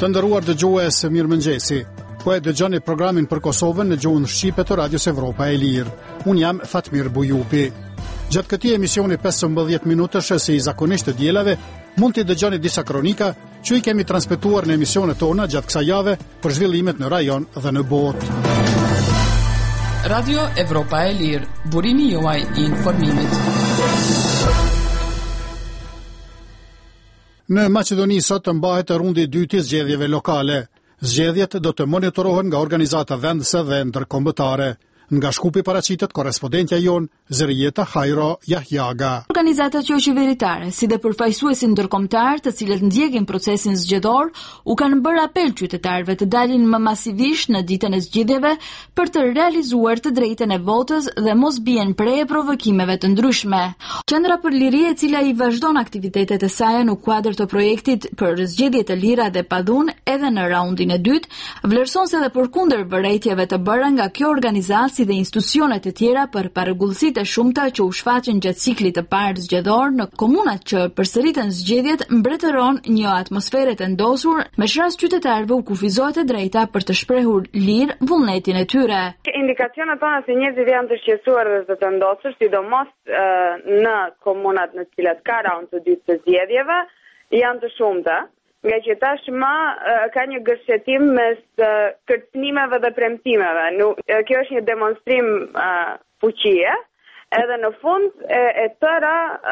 Të nderuar dëgjues, mirëmëngjesi. Po e dëgjoni programin për Kosovën në gjuhën shqipe të Radios Evropa e Lirë. Unë jam Fatmir Bujupi. Gjatë këtij emisioni 15 minutësh si zakonisht të dielave, mund t'i dëgjoni disa kronika që i kemi transmetuar në emisionet tona gjatë kësaj jave për zhvillimet në rajon dhe në botë. Radio Evropa e Lirë, burimi juaj i informimit. Në Maqedoni sot mbahet rundi i dytë i zgjedhjeve lokale. Zgjedhjet do të monitorohen nga organizata vendëse dhe ndërkombëtare. Nga Shkupi paraqitet korrespondentja jon Zërijeta Hajro Jahjaga. Organizatat jo qeveritare, si dhe përfaqësuesit ndërkombëtar, të cilët ndjekin procesin zgjedhor, u kanë bërë apel qytetarëve të dalin më masivisht në ditën e zgjedhjeve për të realizuar të drejtën e votës dhe mos bien preje provokimeve të ndryshme. Qendra për Liri, e cila i vazhdon aktivitetet e saj në kuadër të projektit për zgjedhje të lira dhe padhun edhe në raundin e dytë, vlerëson se dhe përkundër vërejtjeve të bëra nga kjo organizatë si dhe institucionet e tjera për parregullësitë e shumta që u shfaqen gjatë ciklit të parë zgjedhor në komunat që përsëritën zgjedhjet, mbretëron një atmosferë të ndosur, me rast qytetarëve u kufizohet e drejta për të shprehur lirë vullnetin e tyre. Indikacionet tona se njerëzit janë të shqetësuar dhe të ndosur, sidomos në komunat në të cilat ka raund të dytë të zgjedhjeve, janë të shumta. Nga që tashmë ka një gërshetim mes kërcënimeve dhe premtimeve. Kjo është një demonstrim fuqie, edhe në fund e tëra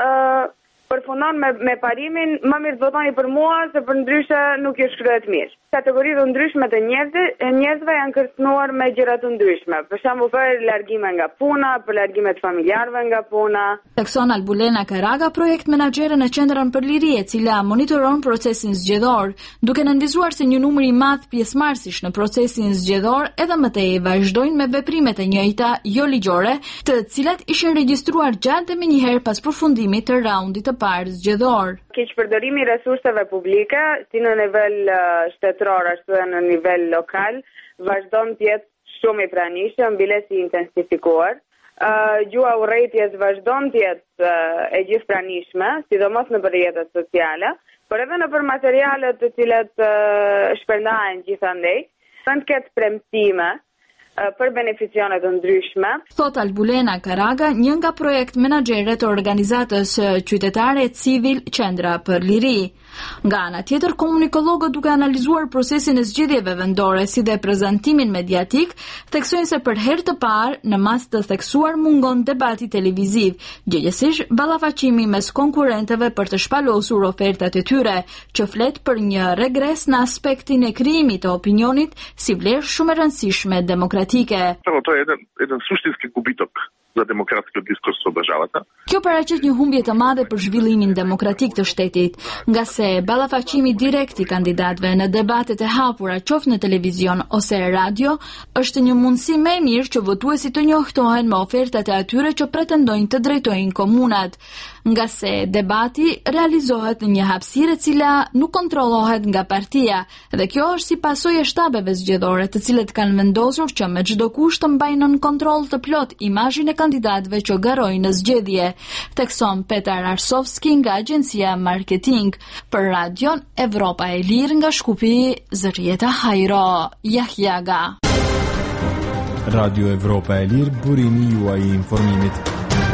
përfundon me parimin më mirë votoni për mua se për ndryshe nuk ju shkruhet mirë. Kategoritë të ndryshme të njerëzve janë kërcënuar me gjëra të ndryshme. Për shembull, për largime nga puna, për largime të familjarëve nga puna. Tekson Albulena Karaga, projekt menaxhere në Qendrën për Liri, e cila monitoron procesin zgjedhor, duke nëndizuar se një numër i madh pjesëmarrësish në procesin zgjedhor edhe më tej vazhdojnë me veprimet e njëjta jo ligjore, të cilat ishin regjistruar gjatë dhe menjëherë pas përfundimit të raundit të parë zgjedhor. Keqpërdorimi i resurseve publike, si në nivel shtetëror ashtu edhe në nivel lokal, vazhdon të jetë shumë i pranishëm, bilesi i intensifikuar. Gjua urrëties vazhdon të jetë e gjithë pranishme, sidomos në rrjetet sociale, por edhe në për materialet të cilat shpërndahen gjithandej, të ketë premtime për beneficione të ndryshme. Thot Albulena Karaga, një nga projekt menaxhere të organizatës qytetare Civil Qendra për Liri. Nga ana tjetër, komunikologët duke analizuar procesin e zgjedhjeve vendore si dhe prezantimin mediatik, theksojnë se për herë të parë në mas të theksuar mungon debati televiziv, gjëgjësisht ballafaqimi mes konkurrentëve për të shpalosur ofertat e tyre, që flet për një regres në aspektin e krijimit të opinionit si vlerë shumë e rëndësishme demokratike. To je jedan suštinski gubitak za demokratski diskurs u državata. Kjo paraqet një humbje të madhe për zhvillimin demokratik të shtetit, nga se ballafaqimi direkt i kandidatëve në debatet e hapura qoftë në televizion ose radio është një mundësi më e mirë që votuesit të njohtohen me ofertat e atyre që pretendojnë të drejtojnë komunat, nga se debati realizohet në një hapësirë e cila nuk kontrollohet nga partia, dhe kjo është si pasojë e shtabeve zgjedhore, të cilët kanë vendosur që me çdo kusht të mbajnë në kontroll të plot imazhin e kandidatëve që garojnë në zgjedhje, thekson Petar Arsovski nga agjencia marketing. Për Radion Evropa e Lirë nga Shkupi, Zërijeta Hajro Jahjaga. Radio Evropa e Lirë, burimi juaj i informimit.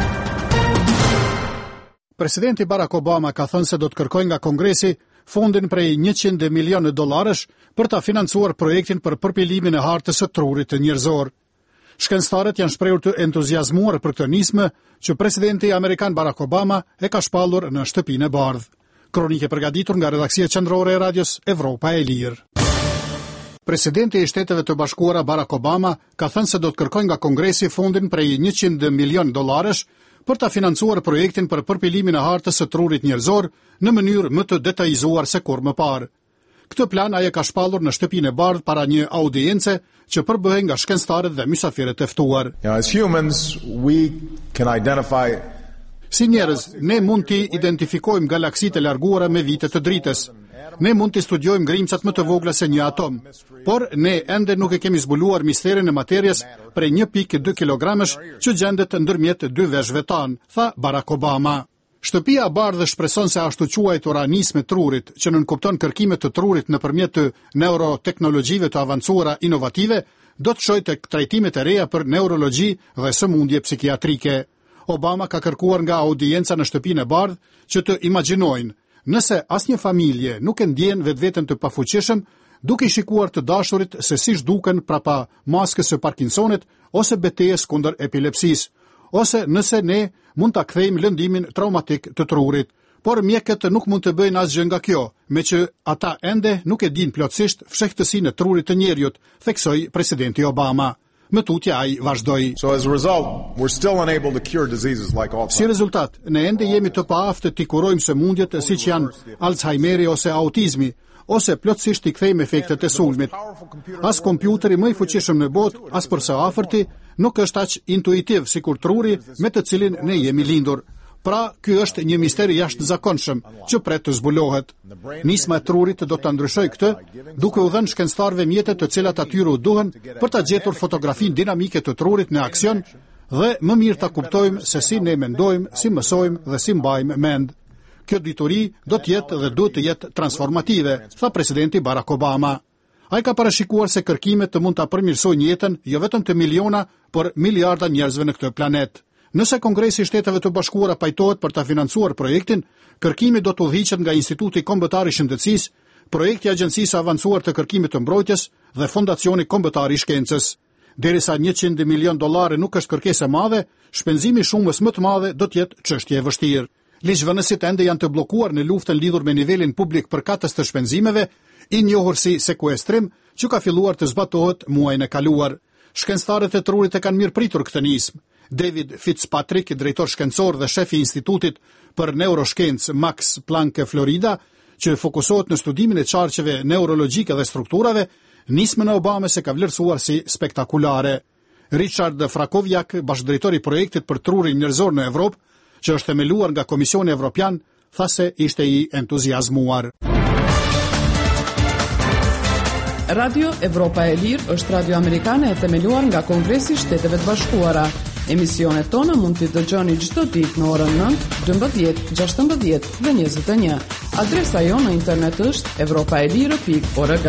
Presidenti Barack Obama ka thënë se do të kërkojë nga Kongresi fondin prej $100 milionë për ta financuar projektin për përpilimin e hartës së trurit të njerëzor. Shkencëtarët janë shprehur të entuziazmuar për këtë nismë që presidenti amerikan Barack Obama e ka shpallur në Shtëpinë e Bardhë. Kronikë përgatitur nga redaksia qendrore e Radios Evropa e Lirë. Presidenti i Shteteve të Bashkuara Barack Obama ka thënë se do të kërkojë nga Kongresi fondin prej $100 milionë për ta financuar projektin për përpilimin e hartës së trurit njerëzor në mënyrë më të detajzuar se kur më parë. Këtë plan ai e ka shpallur në Shtëpinë e Bardhë para një audience që përbëhej nga shkencëtarët dhe mysafirët e ftuar. As humans, we can identify. Si njerëz, ne mund t'i identifikojmë galaksitë e larguara me vite të dritës. Ne mund t'i studiojmë grimcat më të vogla se një atom, por ne ende nuk e kemi zbuluar misterin e materjes prej 1.2 kilogramësh që gjendet ndërmjet dy veshëve tanë, tha Barack Obama. Shtëpia e Bardhë shpreson se ashtu quajtura nisme trurit, që nënkupton kërkimet të trurit nëpërmjet të neuroteknologjive të avancuara inovative, do të çojë tek trajtimet e reja për neurologji dhe sëmundje psikiatrike. Obama ka kërkuar nga audienca në shtëpinë e Bardhë që të imagjinojnë, nëse asnjë familje nuk e ndjen vetveten të pafuqishëm, duke shikuar të dashurit se si zhduken prapa maskës së Parkinsonit ose betejës kundër epilepsisë, ose nëse ne mund ta kthejmë lëndimin traumatik të trurit. Por mjekët nuk mund të bëjnë asgjë nga kjo, me që ata ende nuk e din plotësisht fshehtësinë e trurit të njeriut, theksoi presidenti Obama. Më tutje ai vazhdoi. So as a result, we're still unable to cure diseases like Alzheimer's. Si rezultat, ne ende jemi të paaftë të kurojmë sëmundjet siç janë Alzheimeri ose autizmi, ose plotësisht i kthejmë efektet e sulmit. As kompjuteri më i fuqishëm në botë, as për së afërti, nuk është aq intuitiv sikur truri me të cilin ne jemi lindur. Pra, ky është një mister i jashtëzakonshëm që pret të zbulohet. Nisma e trurit do ta ndryshojë këtë, duke u dhënë shkencëtarëve mjete të cilat atyre u duhen për ta gjetur fotografinë dinamike të trurit në aksion dhe më mirë ta kuptojmë se si ne mendojmë, si mësojmë dhe si mbajmë mend. Kjo dituri do të jetë dhe duhet të jetë transformative, tha presidenti Barack Obama. Ai ka parashikuar se kërkimet të mund ta përmirësojnë jetën jo vetëm të miliona, por miliarda njerëzve në këtë planet. Nëse Kongresi i Shteteve të Bashkuara pajtohet për ta financuar projektin, kërkimi do të udhëhiqet nga Instituti Kombëtar i Shëndetësisë, projekti i Agjencisë së Avancuar të Kërkimit të Mbrojtjes dhe Fondacioni Kombëtar i Shkencës. Derisa $100 milion nuk është kërkesë e madhe, shpenzimi shumës më të madhe do të jetë çështje e vështirë. Ligjvënësit ende janë të bllokuar në luftën lidhur me nivelin publik përkatës të shpenzimeve, i njohur si sekuestrim, që ka filluar të zbatohet muajin e kaluar. Shkencëtarët e trurit e kanë mirëpritur këtë nismë. David Fitzpatrick, drejtor shkencor dhe shefi i Institutit për Neuroshkencë Max Planck e Florida, që fokusohet në studimin e çarqeve neurologjike dhe strukturave, nismën e Obamës e ka vlerësuar si spektakulare. Richard Frakowiak, bashkëdrejtori i projektit për trurin njerëzor në Evropë, që është themeluar nga Komisioni Evropian, tha se ishte i entuziazmuar. Radio Evropa e Lirë është radio amerikane e themeluar nga Kongresi i Shteteve të Bashkuara. Emisionet tona mund t'i dëgjoni çdo ditë në orën 9, 12, 16 dhe 21. Adresa jonë në internet është europaelire.org.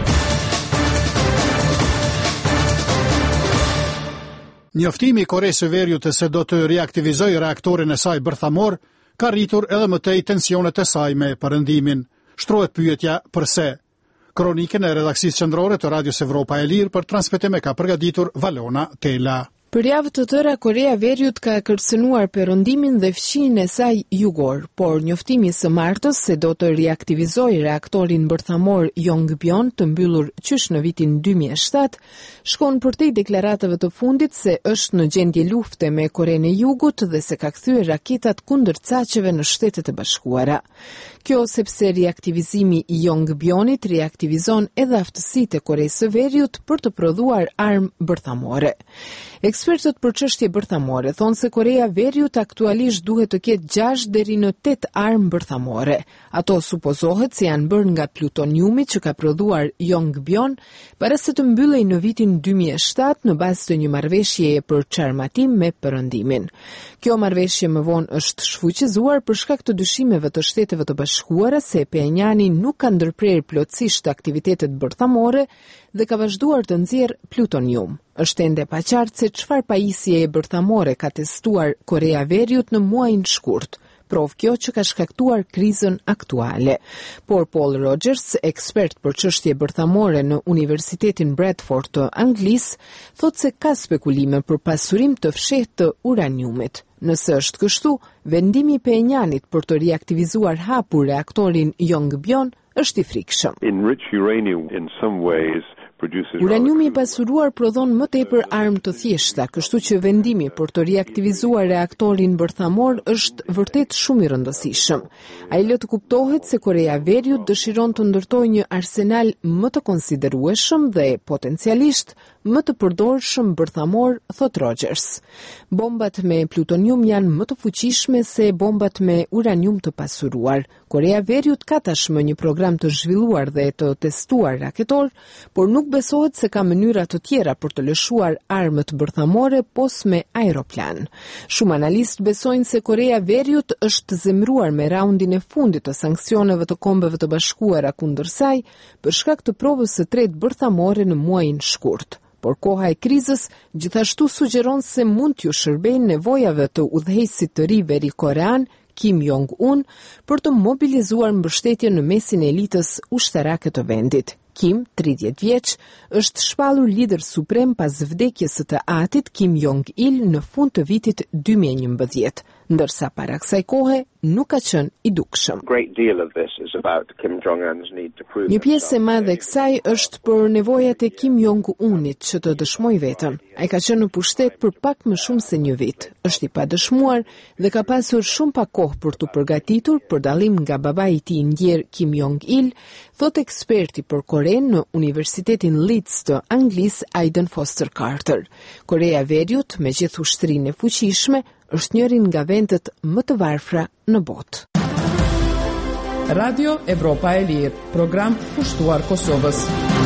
Njoftimi i Koresë së Veriut se do të riaktivizojë reaktorin e saj bërthamor ka rritur edhe më tej tensionet e saj me perëndimin. Shtrohet pyetja pse. Kronikën e redaksisë qendrore të Radios Evropa e Lirë për transmetim e ka përgatitur Valona Tela. Për javë të tëra, Korea Veriut ka kërcënuar perëndimin dhe fqinjen e saj jugor, por njoftimi së martës se do të riaktivizojë reaktorin bërthamor Yongbyon të mbyllur qysh në vitin 2007, shkon përtej deklaratave të fundit se është në gjendje lufte me Korenë e Jugut dhe se ka kthyer raketat kundër caqeve në Shtetet e Bashkuara. Kjo sepse riaktivizimi i Yongbyonit riaktivizon edhe aftësitë e Koresë së Veriut për të prodhuar armë bërthamore. Ekspertët për çështje bërthamore thonë se Korea Veriut aktualisht duhet të ketë 6 deri në 8 armë bërthamore. Ato supozohet se janë bërë nga plutoniumi që ka prodhuar Yongbyon para se të mbyllej në vitin 2007 në bazë të një marrëveshjeje për çarmatim me Perëndimin. Kjo marrëveshje më vonë është shfuqizuar për shkak të dyshimeve të Shteteve të Bashkuara se Pyongyang nuk ka ndërprerë plotësisht aktivitetet bërthamore dhe ka vazhduar të nxjerrë plutonium. Është ende pa qartë se çfarë pajisjeje bërthamore ka testuar Korea Veriut në muajin shkurt, provë kjo që ka shkaktuar krizën aktuale. Por Paul Rogers, ekspert për çështje bërthamore në Universitetin Bradford të Anglisë, thotë se ka spekulime për pasurim të fshehtë të uraniumit. Nëse është kështu, vendimi i Pyongyangit për të riaktivizuar hapur reaktorin Yongbyon është i frikshëm. Uraniumi i pasuruar prodhon më tepër armë të thjeshta, kështu që vendimi për të riaktivizuar reaktorin bërthamor është vërtet shumë i rëndësishëm. Ai lë të kuptohet se Korea Veriut dëshiron të ndërtojë një arsenal më të konsiderueshëm dhe potencialisht më të përdorshëm bërthamor, thot Rogers. Bombat me plutonium janë më të fuqishme se bombat me uranium të pasuruar, Korea Veriut ka tashmë një program të zhvilluar dhe të testuar raketor, por nuk besohet se ka mënyra të tjera për të lëshuar armët bërthamore pos me aeroplan. Shumë analistë besojnë se Korea Veriut është zemruar me raundin e fundit të sanksioneve të Kombeve të Bashkuara kundër saj për shkak të provës së tretë bërthamore në muajin shkurt. Por koha e krizës gjithashtu sugjeron se mund t'ju shërbejnë nevojave të udhëheqësit të ri veri-korean Kim Jong-un për të mobilizuar mbështetje në mesin e elitës ushtarake të vendit. Kim, 30 vjeç, është shpallur lider suprem pas vdekjes së të atit Kim Jong-il në fund të vitit 2011, ndërsa para kësaj kohe nuk ka qenë i dukshëm. Një pjesë e madhe e kësaj është për nevojat e Kim Jong-unit që të dëshmojë veten. Ai ka qenë në pushtet për pak më shumë se një vit. Është i padëshmuar dhe ka pasur shumë pak kohë për të përgatitur, për dallim nga babai i tij i ndjer Kim Jong-il, thot eksperti për Korenë në Universitetin Leeds të Anglisë Aidan Foster Carter. Korea Veriut, me gjithë ushtrinë e fuqishme, është njëri nga vendet më të varfra në botë. Radio Evropa e Lirë, program pushtuar Kosovës.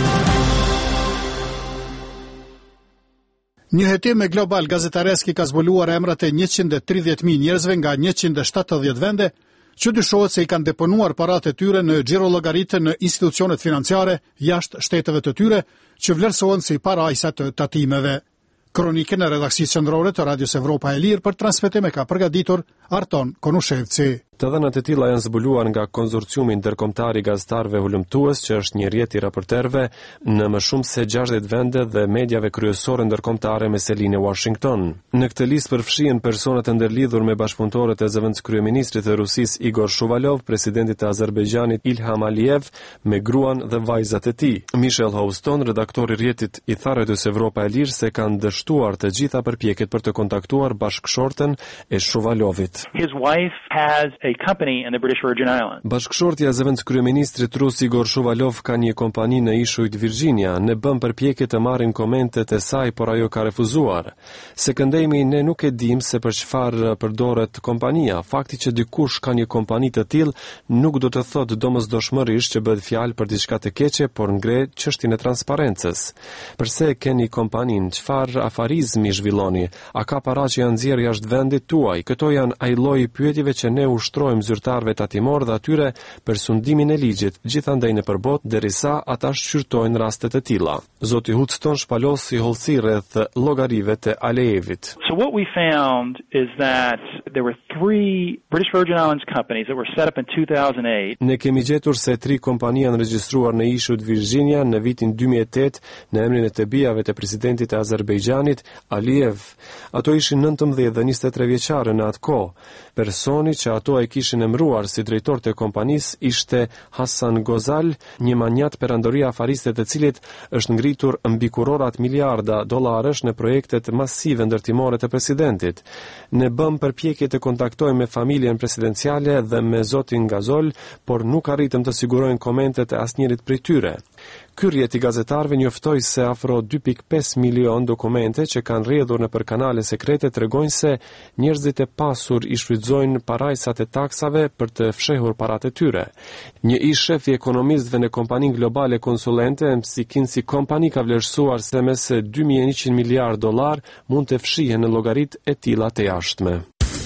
Një hetim global gazetaresk i ka zbuluar emrat e 130.000 njerëzve nga 170 vende, që dyshohet se i kanë deponuar paratë e tyre në xhirollogaritën në institucionet financiare jashtë shteteve të tyre, që vlerësohen si parajsa të tatimeve. Kronikën e redaksisë qendrore të Radios Evropa e Lirë për transmetim e ka përgatitur Arton Konushevci. Të dhënat e tilla janë zbuluar nga Konsorciumi Ndërkombëtar i Gazetarëve Hulumtues, që është një rrjet i raporterëve në më shumë se 60 vende dhe mediave kryesore ndërkombëtare me selinë në Washington. Në këtë listë përfshihen personat e ndërlidhur me bashkëpunëtorët e zëvendëskryeministrit të Rusisë Igor Shuvalov, presidentit të Azerbajxhanit Ilham Aliyev, me gruan dhe vajzat e tij. Michel Houston, redaktori i rrjetit, i tha Radios Evropa e Lirë se kanë dështuar të gjitha përpjekjet për të kontaktuar bashkëshorten e Shuvalovit. His wife has a company in the British Virgin Islands. Bashkëshortja e zëvendëskryeministrit rus Igor Shuvalov ka një kompani në ishujt Virginia. Ne bëm përpjekje të marrim komentet e saj, por ajo ka refuzuar. Se këndejmi, ne nuk e dim se për çfarë përdoret kompania. Fakti që dikush ka një kompani të tillë nuk do të thotë domosdoshmërisht që bëhet fjalë për diçka të keqe, por ngre çështjen e transparencës. Përse keni kompaninë? Çfarë afarizmi zhvilloni? A ka para që janë nxjerrë jashtë vendit tuaj? Këto janë ai lloji pyetjeve që ne ushtrojmë zyrtarëve tatimor dhe atyre për sundimin e ligjit, gjithandaj në përbot, derisa ata shqyrtojnë rastet e tilla. Zoti Houston shpalosi hollësi rreth llogarive të Aliyevit. So what we found is that there were 3 British Virgin Islands companies that were set up in 2008. Ne kemi gjetur se 3 kompani janë regjistruar në ishujt Virginia në vitin 2008 në emrin e të bijave të presidentit të Azerbajxhanit Aliyev. Ato ishin 19 dhe 23 vjeçare në atë kohë. Personi që ato e kishin emëruar si drejtor të kompanisë ishte Hasan Gozal, një manjat perandoria afariste të cilit është ngritur mbi kurorat miliarda dollarësh në projektet masive ndërtimore të presidentit. Ne bëm përpjekje të kontaktojmë me familjen presidenciale dhe me zotin Gazol, por nuk arritëm të sigurojnë komentet e asnjërit prej tyre. Ky rrjet i gazetarëve njoftoi se afro 2.5 milion dokumente që kanë rrjedhur nëpër kanale sekrete tregojnë se njerëzit e pasur i shfrytëzojnë parajsat e taksave për të fshehur paratë e tyre. Një ish shef i ekonomistëve në kompaninë globale konsulente McKinsey Company ka vlerësuar se mes 2100 miliard dollar mund të fshihen në llogaritë e tilla të jashtme.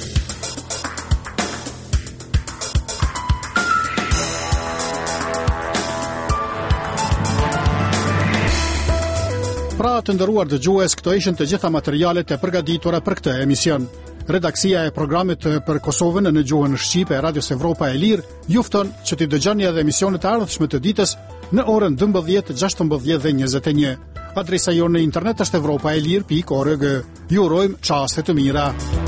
Pra të nderuar dëgjues, këto ishin të gjitha materialet e përgatitura për këtë emision. Redaksia e programit për Kosovën në gjuhën shqipe e Radios Evropa e Lirë ju fton që t'i dëgjoni edhe emisionet e ardhshme të ditës në orën 12, 16 dhe 21. Adresa jonë në internet është evropaelir.org. Ju urojmë çaste të mira.